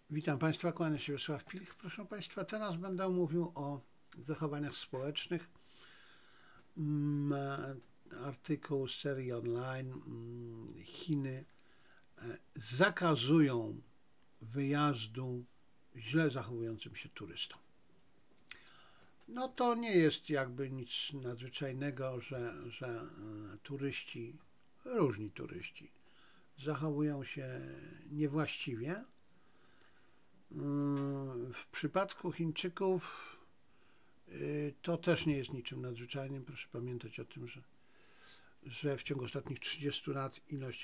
Witam Państwa, kłania się Wiesław Pilch. Proszę Państwa, teraz będę mówił o zachowaniach społecznych. Artykuł z serii online. Chiny zakazują wyjazdu źle zachowującym się turystom. No to nie jest jakby nic nadzwyczajnego, że różni turyści zachowują się niewłaściwie. W przypadku Chińczyków to też nie jest niczym nadzwyczajnym. Proszę pamiętać o tym, że w ciągu ostatnich 30 lat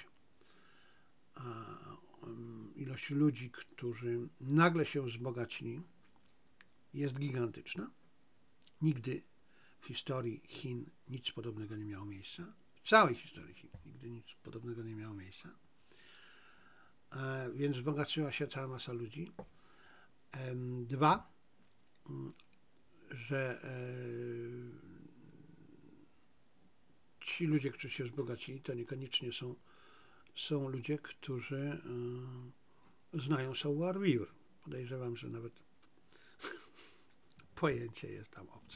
ilość ludzi, którzy nagle się wzbogacili, jest gigantyczna. Nigdy w historii Chin nic podobnego nie miało miejsca. W całej historii Chin nigdy nic podobnego nie miało miejsca. Więc wzbogaciła się cała masa ludzi. Dwa, że ci ludzie, którzy się wzbogacili, to niekoniecznie są ludzie, którzy znają savoir vivre. Podejrzewam, że nawet pojęcie jest tam obce.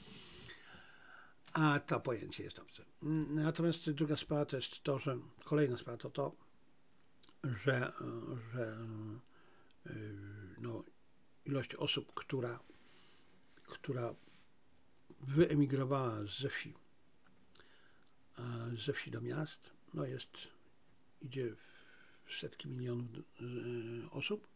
A to pojęcie jest obce. Natomiast druga sprawa to jest to, że kolejna sprawa to to, że no, ilość osób, która wyemigrowała ze wsi do miast, no idzie w setki milionów osób.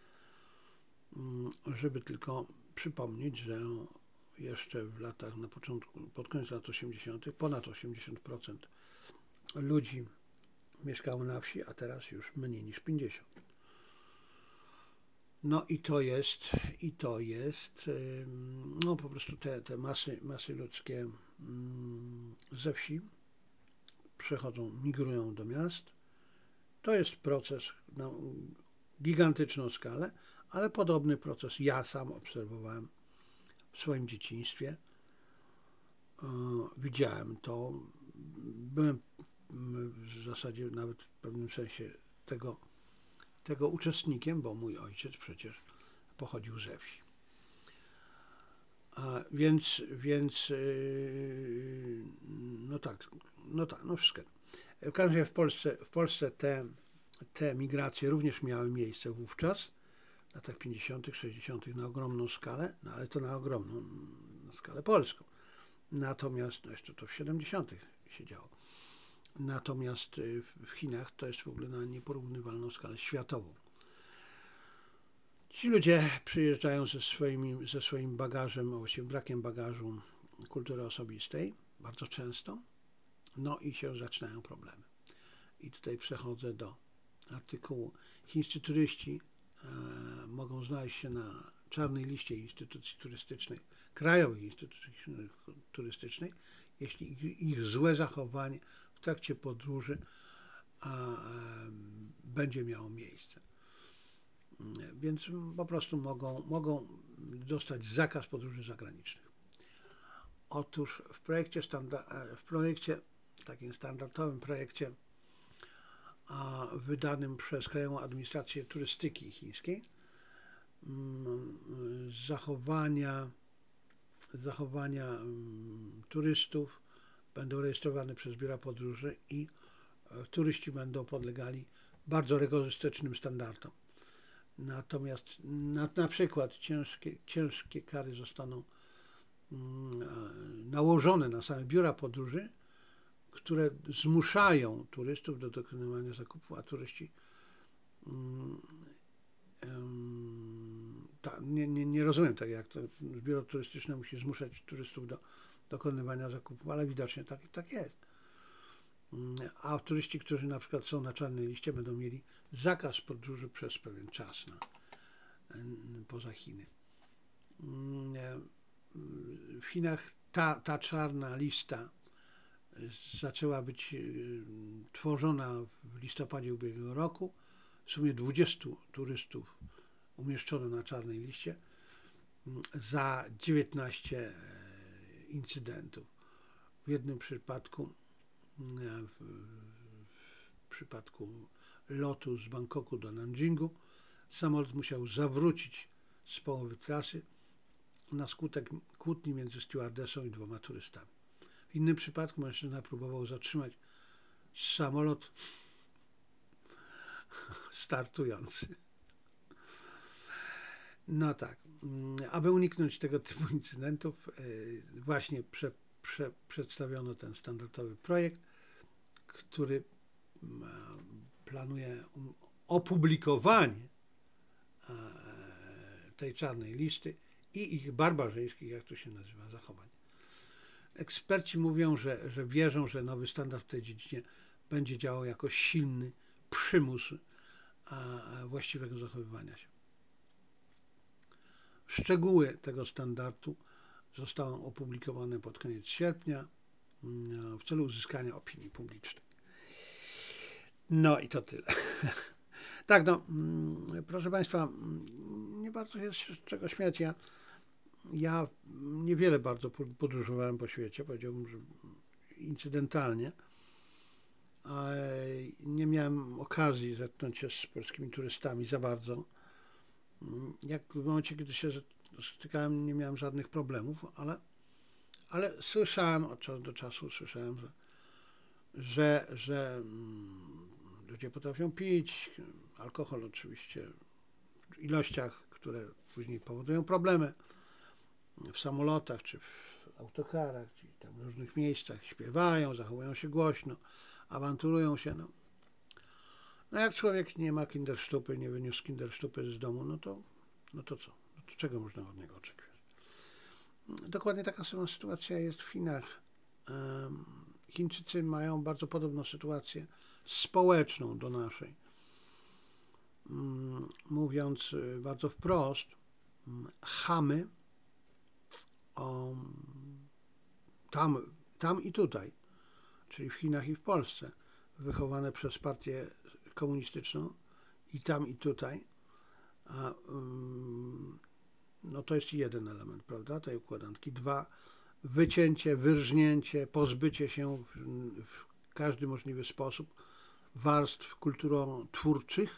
Żeby tylko przypomnieć, że jeszcze w latach na początku, pod koniec lat 80. ponad 80% ludzi mieszkało na wsi, a teraz już mniej niż 50%. No i to jest no po prostu te masy ludzkie ze wsi migrują do miast. To jest proces na gigantyczną skalę, ale podobny proces ja sam obserwowałem w swoim dzieciństwie. Widziałem to. Byłem w zasadzie nawet w pewnym sensie tego uczestnikiem, bo mój ojciec przecież pochodził ze wsi. Więc no wszystko. W każdym razie w Polsce te migracje również miały miejsce wówczas, w latach 50., 60. na ogromną skalę, no ale to na ogromną skalę polską. Natomiast, no jeszcze to w 70. się działo. Natomiast w Chinach to jest w ogóle na nieporównywalną skalę światową. Ci ludzie przyjeżdżają ze swoim bagażem, a właściwie brakiem bagażu kultury osobistej, bardzo często, no i się zaczynają problemy. I tutaj przechodzę do artykułu. Chińscy turyści mogą znaleźć się na czarnej liście instytucji turystycznych, krajowych instytucji turystycznych, jeśli ich złe zachowanie w trakcie podróży będzie miało miejsce. Więc po prostu mogą dostać zakaz podróży zagranicznych. Otóż takim standardowym projekcie wydanym przez Krajową Administrację Turystyki Chińskiej, zachowania turystów będą rejestrowane przez biura podróży i turyści będą podlegali bardzo rygorystycznym standardom. Natomiast na przykład ciężkie kary zostaną nałożone na same biura podróży, które zmuszają turystów do dokonywania zakupu, a turyści nie rozumiem tak, jak to biuro turystyczne musi zmuszać turystów do dokonywania zakupów, ale widocznie tak jest. A turyści, którzy na przykład są na czarnej liście, będą mieli zakaz podróży przez pewien czas poza Chiny. W Chinach ta czarna lista zaczęła być tworzona w listopadzie ubiegłego roku. W sumie 20 turystów umieszczono na czarnej liście za 19 incydentów. W jednym przypadku, w przypadku lotu z Bangkoku do Nanjingu, samolot musiał zawrócić z połowy trasy na skutek kłótni między stewardessą i dwoma turystami. W innym przypadku mężczyzna próbował zatrzymać samolot startujący. No tak, aby uniknąć tego typu incydentów, właśnie przedstawiono ten standardowy projekt, który planuje opublikowanie tej czarnej listy i ich barbarzyńskich, jak to się nazywa, zachowań. Eksperci mówią, że wierzą, że nowy standard w tej dziedzinie będzie działał jako silny przymus właściwego zachowywania się. Szczegóły tego standardu zostaną opublikowane pod koniec sierpnia w celu uzyskania opinii publicznej. No i to tyle. Tak, no, proszę Państwa, nie bardzo jest z czego śmiać. Ja niewiele bardzo podróżowałem po świecie, powiedziałbym, że incydentalnie. Nie miałem okazji zetknąć się z polskimi turystami za bardzo. Jak w momencie, kiedy się stykałem, nie miałem żadnych problemów, ale słyszałem od czasu do czasu, że ludzie potrafią pić, alkohol oczywiście w ilościach, które później powodują problemy w samolotach, czy w autokarach, czy tam w różnych miejscach, śpiewają, zachowują się głośno, awanturują się. No jak człowiek nie ma kindersztupy, nie wyniósł kindersztupy z domu, no to co? No to czego można od niego oczekiwać? Dokładnie taka sama sytuacja jest w Chinach. Chińczycy mają bardzo podobną sytuację społeczną do naszej. Mówiąc bardzo wprost, chamy tam i tutaj, czyli w Chinach i w Polsce, wychowane przez partię komunistyczną i tam i tutaj, no to jest jeden element, prawda, tej układanki. Dwa, wycięcie, wyrżnięcie, pozbycie się w każdy możliwy sposób warstw kulturotwórczych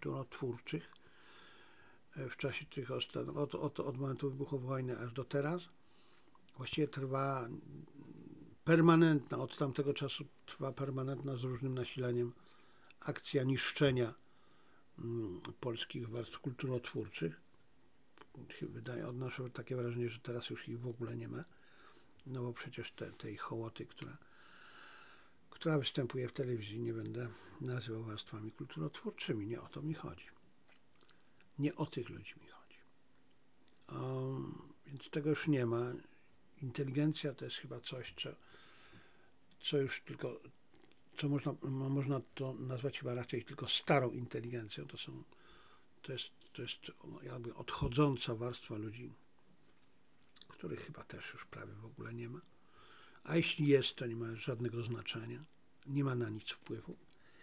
w czasie tych od momentu wybuchu wojny aż do teraz. Właściwie trwa permanentna, od tamtego czasu trwa permanentna z różnym nasileniem akcja niszczenia polskich warstw kulturotwórczych. Odnoszę takie wrażenie, że teraz już ich w ogóle nie ma, no bo przecież tej hołoty, która występuje w telewizji, nie będę nazywał warstwami kulturotwórczymi. Nie o to mi chodzi. Nie o tych ludzi mi chodzi. Więc tego już nie ma. Inteligencja to jest chyba coś, co już tylko, co można to nazwać chyba raczej tylko starą inteligencją. To jest jakby odchodząca warstwa ludzi, których chyba też już prawie w ogóle nie ma. A jeśli jest, to nie ma żadnego znaczenia. Nie ma na nic wpływu.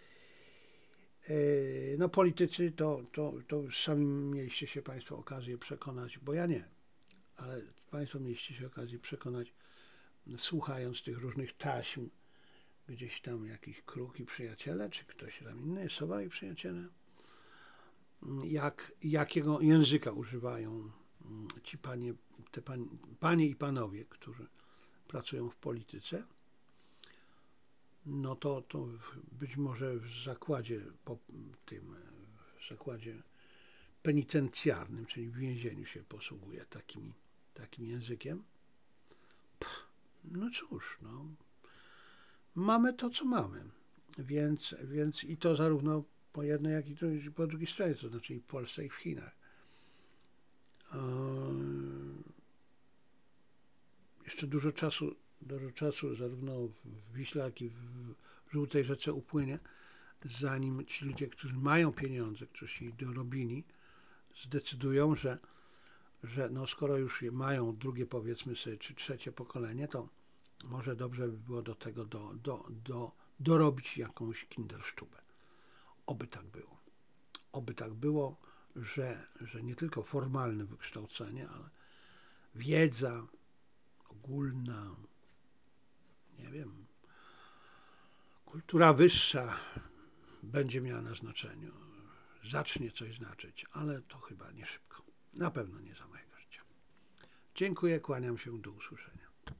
No politycy to już sami mieliście się Państwo okazję przekonać, bo ja nie, ale Państwo mieliście się okazję przekonać, słuchając tych różnych taśm, gdzieś tam jakiś kruk i przyjaciele, czy ktoś tam inny, Sowa i przyjaciele, jakiego języka używają ci panie i panowie, którzy pracują w polityce, no to być może w zakładzie penitencjarnym, czyli w więzieniu się posługuje takim językiem. No cóż, no, mamy to, co mamy, więc i to zarówno po jednej, jak i po drugiej stronie, to znaczy i w Polsce, i w Chinach. Jeszcze dużo czasu zarówno w Wiśle, jak i w Żółtej Rzece upłynie, zanim ci ludzie, którzy mają pieniądze, którzy się ich dorobili, zdecydują, że no skoro już je mają drugie, powiedzmy sobie, czy trzecie pokolenie, to może dobrze by było do tego dorobić jakąś kindersztubę. Oby tak było. Oby tak było, że nie tylko formalne wykształcenie, ale wiedza ogólna, nie wiem, kultura wyższa będzie miała na znaczeniu. zacznie coś znaczyć, ale to chyba nie szybko. Na pewno nie za mojego życia. Dziękuję, kłaniam się, do usłyszenia.